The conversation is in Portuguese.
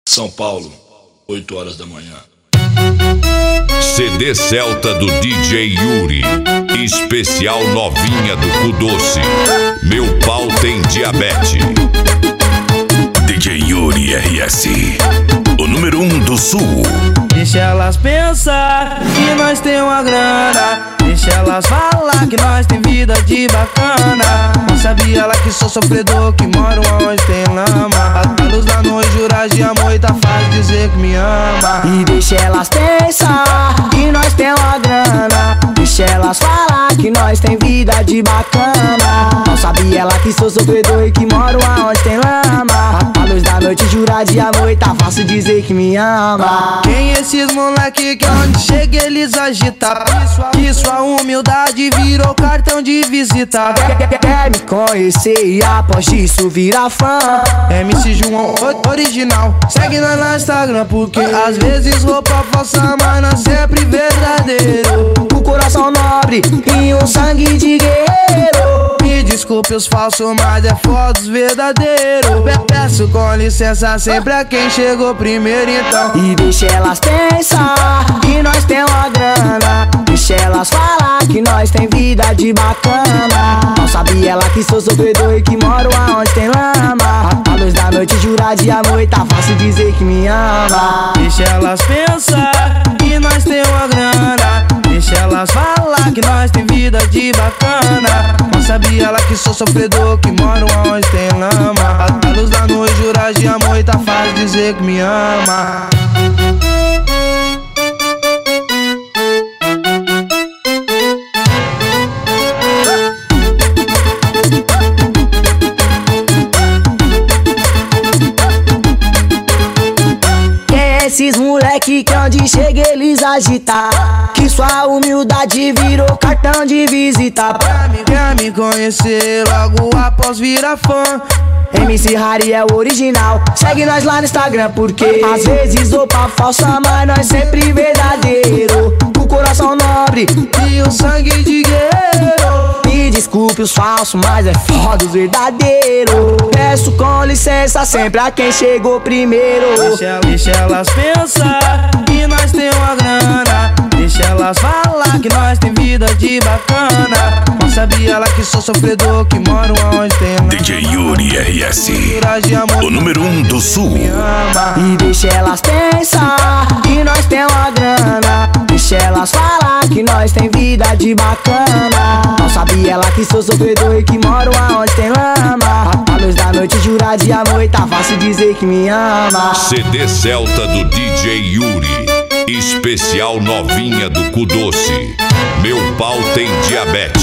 São Paulo, 8 horas da manhã. CD Celta do DJ Yuri, especial novinha do Cu Doce. Meu pau tem diabetes. DJ Yuri RS, o número 1 do Sul. Deixa elas pensar que nós tem uma grana. Deixa elas falar que nós tem vida de bacana. Não sabia ela que sou sofredor, que moro onde tem lama. A luz da noite, jurar de amor e tá fácil dizer que me ama. E deixa elas pensar que nós tem uma grana. Deixa elas falar que nós tem vida de bacana. Não sabia ela que sou sofredor e que moro aonde tem lama. A luz da noite, jurar de amor e tá fácil dizer que me ama. Quem esses moleque que onde chega eles agitam? Que sua humildade virou cartão de visita. Quer me conhecer e após isso virar fã. MC João original, segue nós no Instagram, porque às vezes roupa falsa, mas não sempre verdadeiro. O coração nobre e um sangue de guerreiro. Me desculpe os falsos, mas é foda os verdadeiros. Peço com licença sempre a quem chegou primeiro, então. E deixa elas pensar que nós tem uma grana. Deixa elas falar que nós tem vida de bacana. Não sabia ela que sou sofredor e que moro aonde tem lama. A luz da noite, jurar de amor e tá fácil dizer que me ama. Deixa elas pensar que nós tem uma grana. Deixa elas falar que nós tem vida de bacana. Não sabia ela que sou sofredor, que moro onde tem lama. A luz da noite, jurar de amor e tá fácil dizer que me ama. Esses moleque que onde chega eles agitam. Que sua humildade virou cartão de visita. Quer me conhecer logo após virar fã. MC Harry é o original, segue nós lá no Instagram, porque às vezes opa falsa, mas nós sempre verdadeiro. O coração nobre e o sangue de guerreiro. Me desculpe os falsos, mas é foda os verdadeiros. Peço com licença sempre a quem chegou primeiro. Deixa elas pensar que nós tem uma grana. Deixa elas falar que nós tem vida de bacana. Não sabia ela que sou sofredor, que moro onde tem lama. DJ Yuri RS, o número 1 do Sul. E deixa elas pensar que nós tem uma grana. Deixa elas falar que nós tem vida de bacana. Não sabia ela que sou sofredor e que moro aonde tem lama. A luz da noite, jurar de amor e tá fácil dizer que me ama. CD Celta do DJ Yuri, especial novinha do Cu Doce. Meu pau tem diabetes.